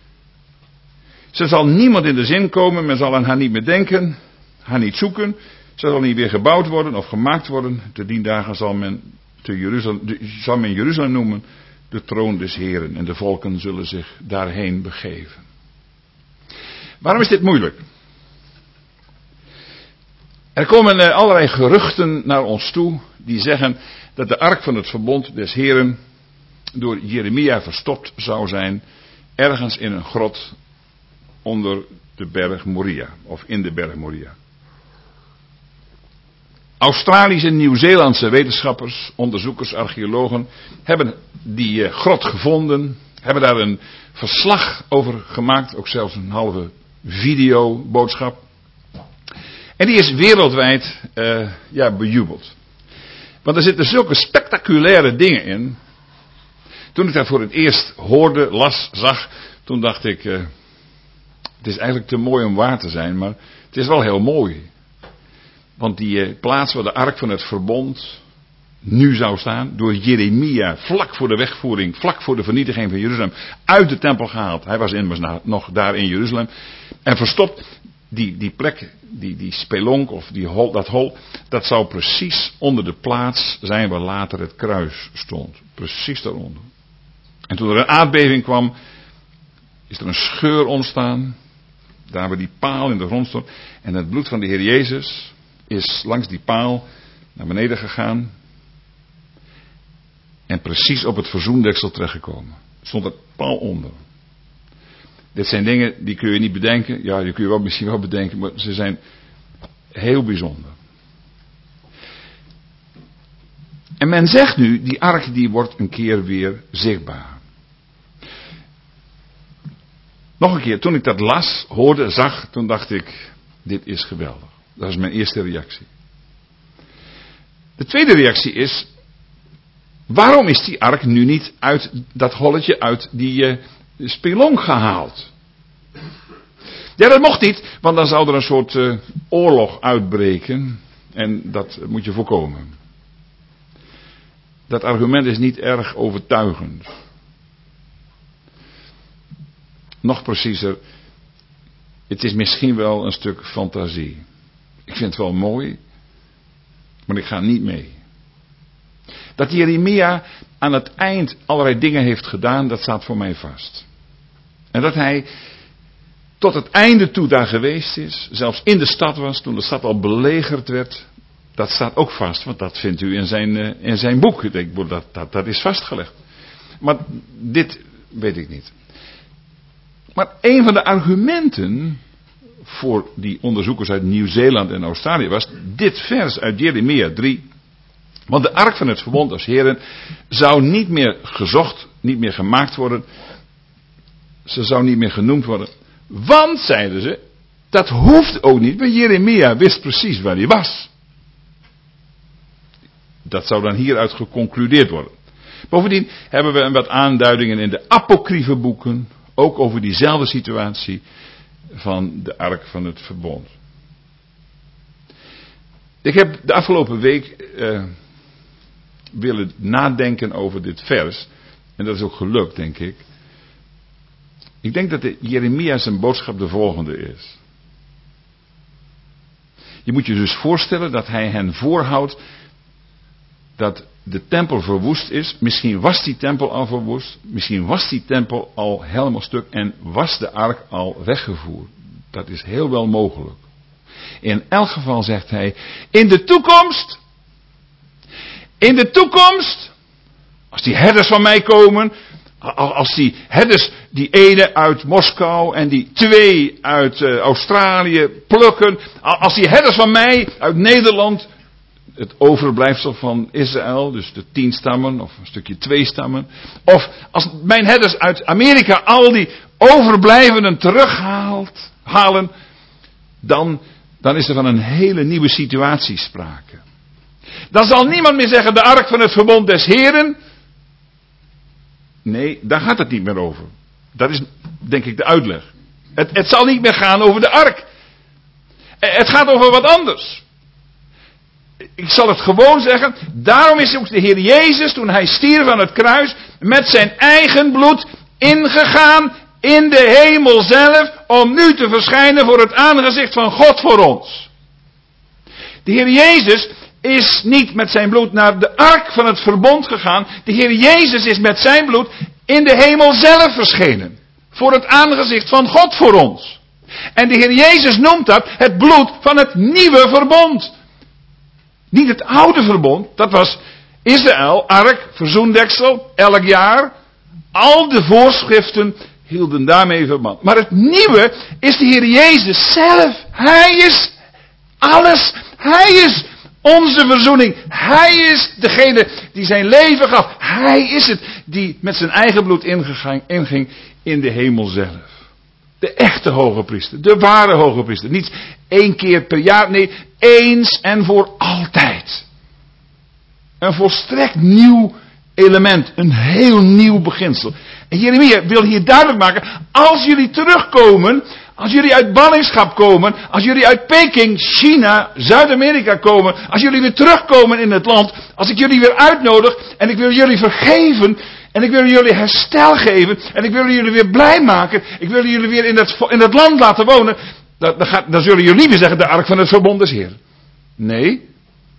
Speaker 1: Ze zal niemand in de zin komen, men zal aan haar niet meer denken, haar niet zoeken. Ze zal niet weer gebouwd worden of gemaakt worden. Te dien dagen zal men Jeruzalem noemen de troon des Heren en de volken zullen zich daarheen begeven. Waarom is dit moeilijk? Er komen allerlei geruchten naar ons toe die zeggen dat de ark van het verbond des Heren door Jeremia verstopt zou zijn ergens in een grot onder de berg Moria of in de berg Moria. Australische en Nieuw-Zeelandse wetenschappers, onderzoekers, archeologen hebben die grot gevonden, hebben daar een verslag over gemaakt, ook zelfs een halve videoboodschap. En die is wereldwijd bejubeld. Want er zitten zulke spectaculaire dingen in. Toen ik dat voor het eerst hoorde, las, zag, toen dacht ik, het is eigenlijk te mooi om waar te zijn, maar het is wel heel mooi. Want die plaats waar de ark van het verbond nu zou staan, door Jeremia vlak voor de wegvoering, vlak voor de vernietiging van Jeruzalem, uit de tempel gehaald. Hij was immers nog daar in Jeruzalem. En verstopt, die plek, die spelonk of dat hol, dat zou precies onder de plaats zijn waar later het kruis stond. Precies daaronder. En toen er een aardbeving kwam, is er een scheur ontstaan, daar waar die paal in de grond stond. En het bloed van de Heer Jezus is langs die paal naar beneden gegaan. En precies op het verzoendeksel terechtgekomen. Stond er paal onder. Dit zijn dingen die kun je niet bedenken. Ja, die kun je wel misschien wel bedenken. Maar ze zijn heel bijzonder. En men zegt nu, die ark die wordt een keer weer zichtbaar. Nog een keer, toen ik dat las, hoorde, zag, toen dacht ik, dit is geweldig. Dat is mijn eerste reactie. De tweede reactie is, waarom is die ark nu niet uit dat holletje, uit die spelonk gehaald? Ja, dat mocht niet, want dan zou er een soort oorlog uitbreken en dat moet je voorkomen. Dat argument is niet erg overtuigend. Nog preciezer, het is misschien wel een stuk fantasie. Ik vind het wel mooi, maar ik ga niet mee. Dat Jeremia aan het eind allerlei dingen heeft gedaan, dat staat voor mij vast. En dat hij tot het einde toe daar geweest is, zelfs in de stad was, toen de stad al belegerd werd, dat staat ook vast, want dat vindt u in zijn boek. Ik denk, dat is vastgelegd. Maar dit weet ik niet. Maar een van de argumenten voor die onderzoekers uit Nieuw-Zeeland en Australië was dit vers uit Jeremia 3. Want de ark van het verbond als Heren zou niet meer gezocht, niet meer gemaakt worden. Ze zou niet meer genoemd worden. Want, zeiden ze, dat hoeft ook niet, want Jeremia wist precies waar hij was. Dat zou dan hieruit geconcludeerd worden. Bovendien hebben we wat aanduidingen in de apocryfe boeken, ook over diezelfde situatie van de ark van het verbond. Ik heb de afgelopen week willen nadenken over dit vers. En dat is ook gelukt, denk ik. Ik denk dat Jeremia zijn boodschap de volgende is. Je moet je dus voorstellen dat hij hen voorhoudt dat de tempel verwoest is. Misschien was die tempel al verwoest. Misschien was die tempel al helemaal stuk en was de ark al weggevoerd. Dat is heel wel mogelijk. In elk geval zegt hij, in de toekomst, als die herders van mij komen, als die herders, die ene uit Moskou en die 2 uit Australië plukken, als die herders van mij uit Nederland, het overblijfsel van Israël, dus de 10 stammen of een stukje 2 stammen, of als mijn herders uit Amerika al die overblijvenden terughalen, dan is er van een hele nieuwe situatie sprake. Dan zal niemand meer zeggen, de ark van het verbond des Heren. Nee, daar gaat het niet meer over. Dat is denk ik de uitleg. Het zal niet meer gaan over de ark. Het gaat over wat anders. Ik zal het gewoon zeggen. Daarom is ook de Heer Jezus, toen hij stierf aan het kruis, met zijn eigen bloed ingegaan in de hemel zelf, om nu te verschijnen voor het aangezicht van God voor ons. De Heer Jezus is niet met zijn bloed naar de ark van het verbond gegaan. De Heer Jezus is met zijn bloed in de hemel zelf verschenen. Voor het aangezicht van God voor ons. En de Heer Jezus noemt dat het bloed van het nieuwe verbond. Niet het oude verbond, dat was Israël, ark, verzoendeksel, elk jaar. Al de voorschriften hielden daarmee verband. Maar het nieuwe is de Heer Jezus zelf. Hij is alles. Hij is onze verzoening. Hij is degene die zijn leven gaf. Hij is het die met zijn eigen bloed inging in de hemel zelf. De echte hoge priester. De ware hoge priester. Niet 1 keer per jaar. Nee, eens en voor altijd. Een volstrekt nieuw element. Een heel nieuw beginsel. En Jeremia wil hier duidelijk maken. Als jullie terugkomen. Als jullie uit ballingschap komen. Als jullie uit Peking, China, Zuid-Amerika komen. Als jullie weer terugkomen in het land. Als ik jullie weer uitnodig. En ik wil jullie vergeven. En ik wil jullie herstel geven. En ik wil jullie weer blij maken. Ik wil jullie weer in het land laten wonen. Dan zullen jullie niet meer zeggen, de ark van het verbond des Heeren. Nee.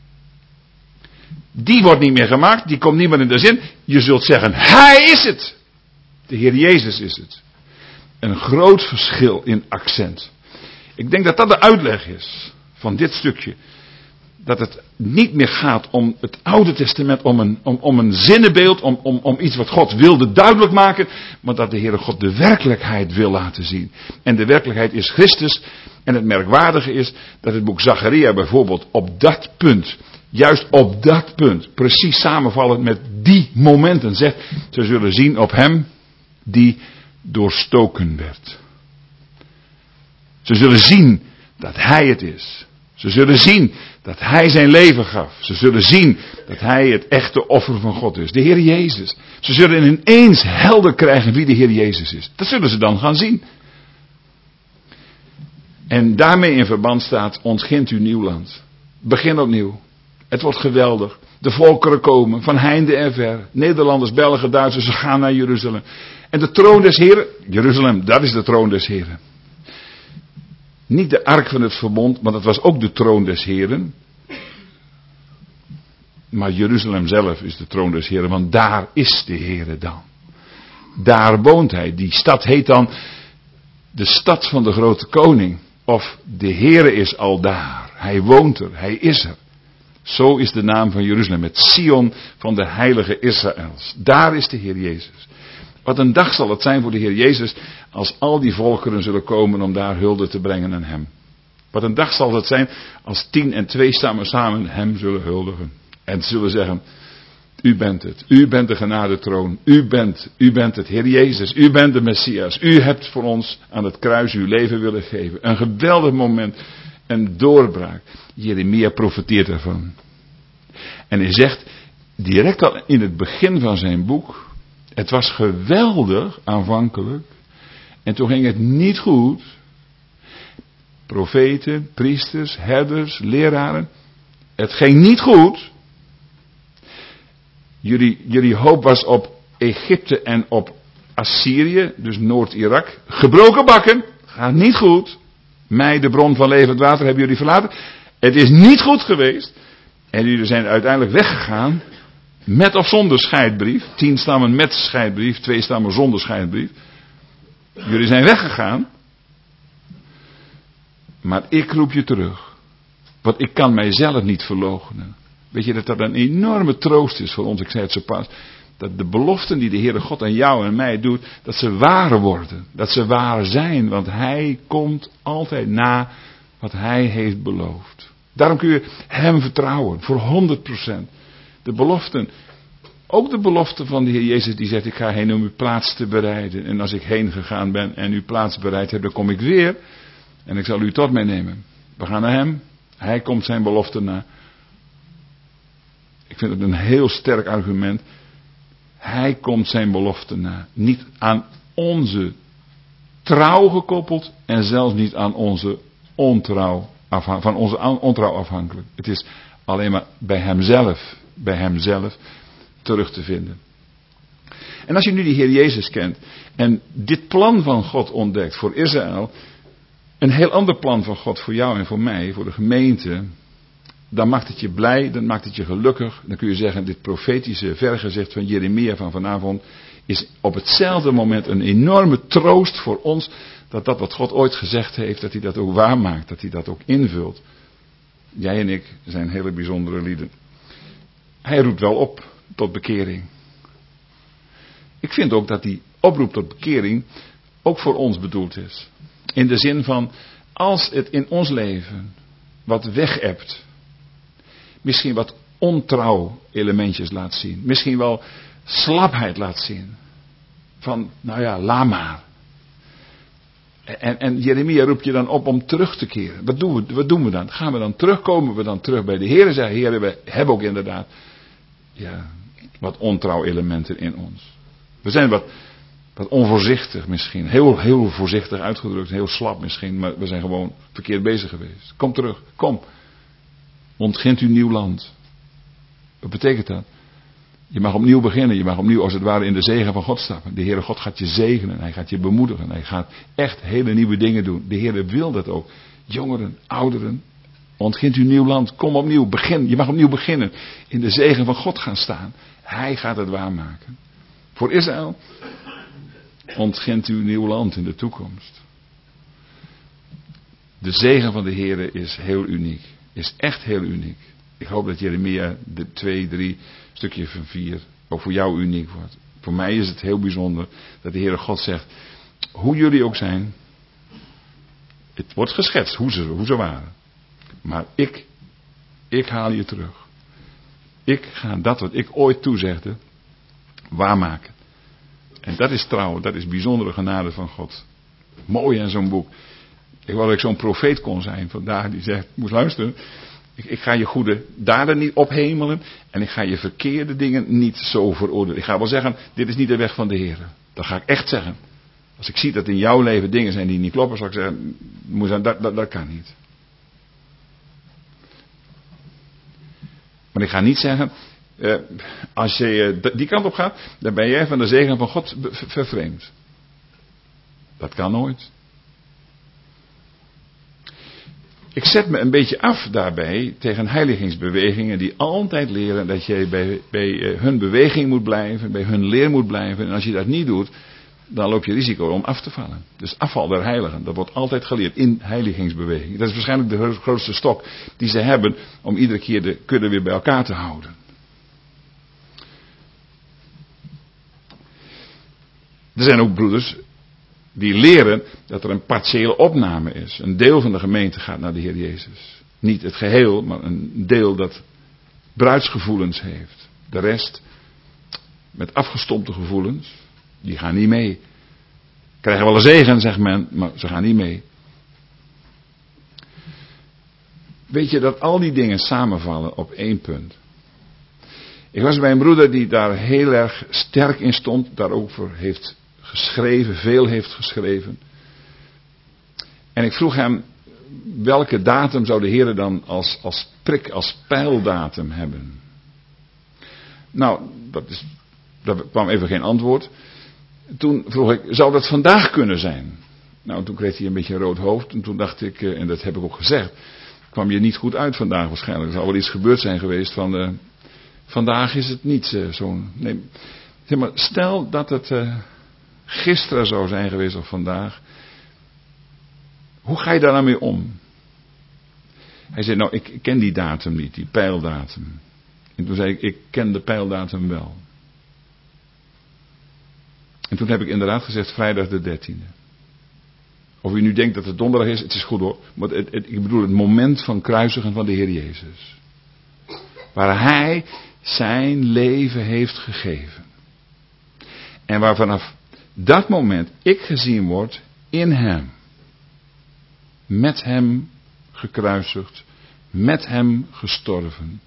Speaker 1: Die wordt niet meer gemaakt. Die komt niet meer in de zin. Je zult zeggen, hij is het. De Heer Jezus is het. Een groot verschil in accent. Ik denk dat dat de uitleg is van dit stukje. Dat het niet meer gaat om het Oude Testament, om een zinnenbeeld, om iets wat God wilde duidelijk maken. Maar dat de Heere God de werkelijkheid wil laten zien. En de werkelijkheid is Christus. En het merkwaardige is dat het boek Zacharia bijvoorbeeld op dat punt, juist op dat punt, precies samenvallend met die momenten zegt. Ze zullen zien op hem die doorstoken werd. Ze zullen zien dat hij het is. Ze zullen zien dat hij zijn leven gaf. Ze zullen zien dat hij het echte offer van God is. De Heer Jezus. Ze zullen ineens helder krijgen wie de Heer Jezus is. Dat zullen ze dan gaan zien. En daarmee in verband staat, ontgint uw nieuw land. Begin opnieuw. Het wordt geweldig. De volkeren komen van heinde en ver. Nederlanders, Belgen, Duitsers, ze gaan naar Jeruzalem. En de troon des Heren, Jeruzalem, dat is de troon des Heren. Niet de ark van het verbond, maar dat was ook de troon des Heren. Maar Jeruzalem zelf is de troon des Heren, want daar is de Heren dan. Daar woont hij. Die stad heet dan de stad van de grote koning. Of de Heere is al daar. Hij woont er, hij is er. Zo is de naam van Jeruzalem, het Sion van de heilige Israëls. Daar is de Heer Jezus. Wat een dag zal het zijn voor de Heer Jezus, als al die volkeren zullen komen om daar hulde te brengen aan hem. Wat een dag zal het zijn, als 10 en 2 stammen samen hem zullen huldigen. En zullen zeggen, u bent het, u bent de genadetroon, u bent het, Heer Jezus, u bent de Messias. U hebt voor ons aan het kruis uw leven willen geven. Een geweldig moment, een doorbraak. Jeremia profeteert ervan. En hij zegt, direct al in het begin van zijn boek, het was geweldig aanvankelijk. En toen ging het niet goed. Profeten, priesters, herders, leraren. Het ging niet goed. Jullie hoop was op Egypte en op Assyrië, dus Noord-Irak. Gebroken bakken, gaat niet goed. Mij, de bron van levend water, hebben jullie verlaten. Het is niet goed geweest. En jullie zijn uiteindelijk weggegaan. Met of zonder scheidbrief. 10 stammen met scheidbrief, 2 stammen zonder scheidbrief. Jullie zijn weggegaan. Maar ik roep je terug. Want ik kan mijzelf niet verloochenen. Weet je dat dat een enorme troost is voor ons. Ik zei het zo pas. Dat de beloften die de Heere God aan jou en mij doet. Dat ze waar worden. Dat ze waar zijn. Want Hij komt altijd na wat Hij heeft beloofd. Daarom kun je Hem vertrouwen. Voor 100%. De beloften. Ook de belofte van de Heer Jezus die zegt. Ik ga heen om uw plaats te bereiden. En als ik heen gegaan ben en uw plaats bereid heb. Dan kom ik weer. En ik zal u tot mij nemen. We gaan naar Hem. Hij komt zijn belofte na. Ik vind het een heel sterk argument. Hij komt zijn belofte na. Niet aan onze trouw gekoppeld. En zelfs niet aan onze ontrouw. Van onze ontrouw afhankelijk. Het is alleen maar bij hemzelf terug te vinden. En als je nu die Heer Jezus kent. En dit plan van God ontdekt voor Israël. Een heel ander plan van God voor jou en voor mij. Voor de gemeente. Dan maakt het je blij, dan maakt het je gelukkig. Dan kun je zeggen, dit profetische vergezicht van Jeremia van vanavond is op hetzelfde moment een enorme troost voor ons. Dat wat God ooit gezegd heeft, dat hij dat ook waarmaakt. Dat hij dat ook invult. Jij en ik zijn hele bijzondere lieden. Hij roept wel op tot bekering. Ik vind ook dat die oproep tot bekering ook voor ons bedoeld is. In de zin van, als het in ons leven wat weg-ebt. Misschien wat ontrouw elementjes laat zien. Misschien wel slapheid laat zien. Van, nou ja, laat maar. En Jeremia roept je dan op om terug te keren. Wat doen we dan? Gaan we dan terug? Komen we dan terug bij de Heer? En zeggen, Heer, we hebben ook inderdaad wat ontrouw elementen in ons. We zijn wat onvoorzichtig misschien. Heel voorzichtig uitgedrukt. Heel slap misschien. Maar we zijn gewoon verkeerd bezig geweest. Kom terug. Kom. Ontgint uw nieuw land. Wat betekent dat? Je mag opnieuw beginnen. Je mag opnieuw als het ware in de zegen van God stappen. De Heere God gaat je zegenen. Hij gaat je bemoedigen. Hij gaat echt hele nieuwe dingen doen. De Heere wil dat ook. Jongeren, ouderen. Ontgint uw nieuw land. Kom opnieuw. Begin. Je mag opnieuw beginnen. In de zegen van God gaan staan. Hij gaat het waarmaken. Voor Israël. Ontgint uw nieuw land in de toekomst. De zegen van de Heere is heel uniek. Is echt heel uniek. Ik hoop dat Jeremia de 2, 3, stukje van 4 ook voor jou uniek wordt. Voor mij is het heel bijzonder dat de Heere God zegt, hoe jullie ook zijn, het wordt geschetst hoe ze waren. Maar ik haal je terug. Ik ga dat wat ik ooit toezegde, waarmaken. En dat is trouw, dat is bijzondere genade van God. Mooi in zo'n boek. Ik wou dat ik zo'n profeet kon zijn vandaag die zegt, moest luisteren. Ik ga je goede daden niet ophemelen. En ik ga je verkeerde dingen niet zo veroordelen. Ik ga wel zeggen, dit is niet de weg van de Heer. Dat ga ik echt zeggen. Als ik zie dat in jouw leven dingen zijn die niet kloppen, zal ik zeggen, dat kan niet. Maar ik ga niet zeggen, als je die kant op gaat, dan ben jij van de zegen van God vervreemd. Dat kan nooit. Ik zet me een beetje af daarbij tegen heiligingsbewegingen die altijd leren dat je bij hun beweging moet blijven, bij hun leer moet blijven. En als je dat niet doet, dan loop je risico om af te vallen. Dus afval der heiligen, dat wordt altijd geleerd in heiligingsbewegingen. Dat is waarschijnlijk de grootste stok die ze hebben om iedere keer de kudde weer bij elkaar te houden. Er zijn ook broeders die leren dat er een partiële opname is. Een deel van de gemeente gaat naar de Heer Jezus. Niet het geheel, maar een deel dat bruidsgevoelens heeft. De rest, met afgestompte gevoelens, die gaan niet mee. Krijgen wel een zegen, zegt men, maar ze gaan niet mee. Weet je dat al die dingen samenvallen op één punt? Ik was bij een broeder die daar heel erg sterk in stond, daarover heeft geschreven, veel heeft geschreven. En ik vroeg hem, welke datum zou de Heer dan als prik, als pijldatum hebben? Nou, daar kwam even geen antwoord. Toen vroeg ik, zou dat vandaag kunnen zijn? Nou, toen kreeg hij een beetje een rood hoofd. En toen dacht ik, en dat heb ik ook gezegd, kwam je niet goed uit vandaag waarschijnlijk. Er zou wel iets gebeurd zijn geweest van, vandaag is het niet zo'n... Nee, zeg maar, stel dat het gisteren zou zijn geweest of vandaag. Hoe ga je daar nou mee om? Hij zei, nou, ik ken die datum niet, die pijldatum. En toen zei ik ken de pijldatum wel. En toen heb ik inderdaad gezegd, vrijdag de 13e. Of u nu denkt dat het donderdag is, het is goed hoor. Maar ik bedoel het moment van kruisigen van de Heer Jezus. Waar Hij zijn leven heeft gegeven. En waar vanaf dat moment ik gezien word in Hem. Met Hem gekruisigd. Met Hem gestorven.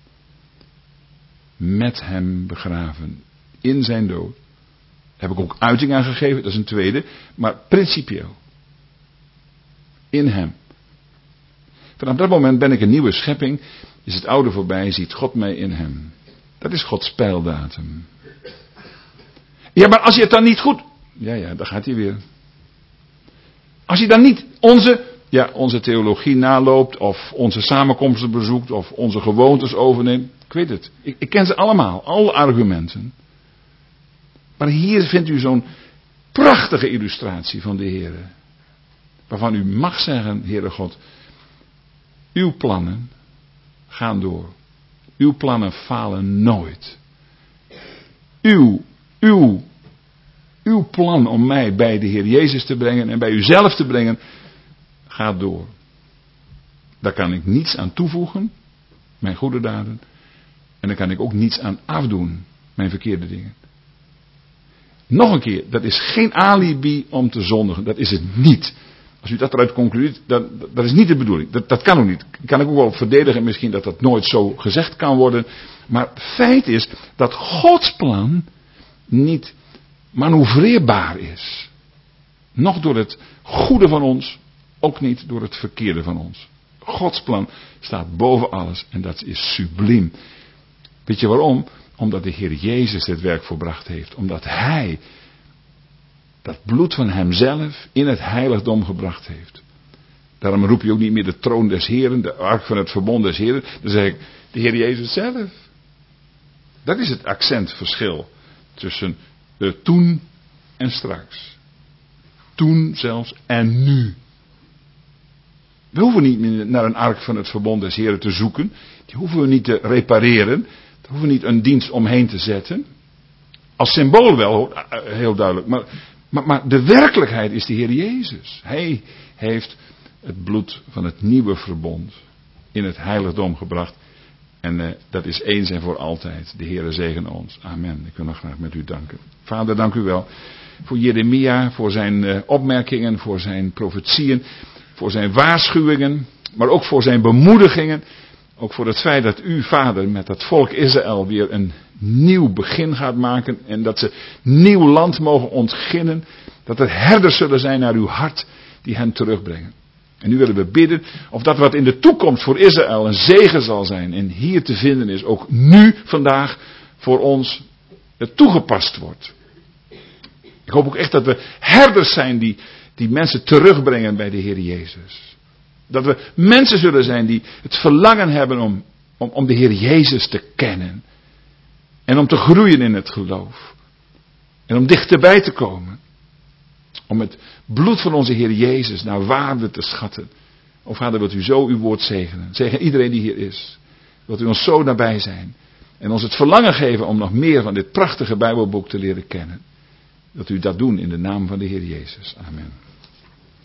Speaker 1: Met Hem begraven. In zijn dood. Daar heb ik ook uiting aan gegeven, dat is een tweede. Maar principieel. In Hem. Vanaf dat moment ben ik een nieuwe schepping. Is het oude voorbij, ziet God mij in Hem. Dat is Gods pijldatum. Ja, maar als je het dan niet goed... Ja, daar gaat hij weer. Als je dan niet onze theologie naloopt, of onze samenkomsten bezoekt, of onze gewoontes overneemt. Ik weet het. Ik ken ze allemaal, alle argumenten. Maar hier vindt u zo'n prachtige illustratie van de Heer. Waarvan u mag zeggen, Heere God, uw plannen gaan door. Uw plannen falen nooit. Uw plan om mij bij de Heer Jezus te brengen en bij uzelf te brengen, gaat door. Daar kan ik niets aan toevoegen, mijn goede daden. En daar kan ik ook niets aan afdoen, mijn verkeerde dingen. Nog een keer, dat is geen alibi om te zondigen, dat is het niet. Als u dat eruit concludeert, dat is niet de bedoeling. Dat kan ook niet. Kan ik ook wel verdedigen misschien dat dat nooit zo gezegd kan worden. Maar feit is dat Gods plan niet manoeuvreerbaar is. Nog door het goede van ons, ook niet door het verkeerde van ons. Gods plan staat boven alles en dat is subliem. Weet je waarom? Omdat de Heer Jezus het werk volbracht heeft. Omdat Hij dat bloed van Hemzelf in het heiligdom gebracht heeft. Daarom roep je ook niet meer de troon des Heren, de ark van het verbond des Heren. Dan zeg ik, de Heer Jezus zelf. Dat is het accentverschil tussen toen en straks. Toen zelfs en nu. We hoeven niet meer naar een ark van het verbond des Heren te zoeken. Die hoeven we niet te repareren. Daar hoeven we niet een dienst omheen te zetten. Als symbool wel, heel duidelijk. Maar de werkelijkheid is de Heer Jezus. Hij heeft het bloed van het nieuwe verbond in het heiligdom gebracht. En dat is eens en voor altijd. De Heere zegene ons. Amen. Ik wil nog graag met u danken. Vader, dank u wel voor Jeremia, voor zijn opmerkingen, voor zijn profetieën, voor zijn waarschuwingen, maar ook voor zijn bemoedigingen. Ook voor het feit dat u, Vader, met dat volk Israël weer een nieuw begin gaat maken. En dat ze nieuw land mogen ontginnen. Dat er herders zullen zijn naar uw hart die hen terugbrengen. En nu willen we bidden of dat wat in de toekomst voor Israël een zegen zal zijn. En hier te vinden is, ook nu, vandaag, voor ons toegepast wordt. Ik hoop ook echt dat we herders zijn die mensen terugbrengen bij de Heer Jezus. Dat we mensen zullen zijn die het verlangen hebben om de Heer Jezus te kennen. En om te groeien in het geloof. En om dichterbij te komen. Om het bloed van onze Heer Jezus naar waarde te schatten. O Vader, wilt u zo uw woord zegenen. Zegen iedereen die hier is. Wilt u ons zo nabij zijn. En ons het verlangen geven om nog meer van dit prachtige Bijbelboek te leren kennen. Wilt u dat doen in de naam van de Heer Jezus. Amen.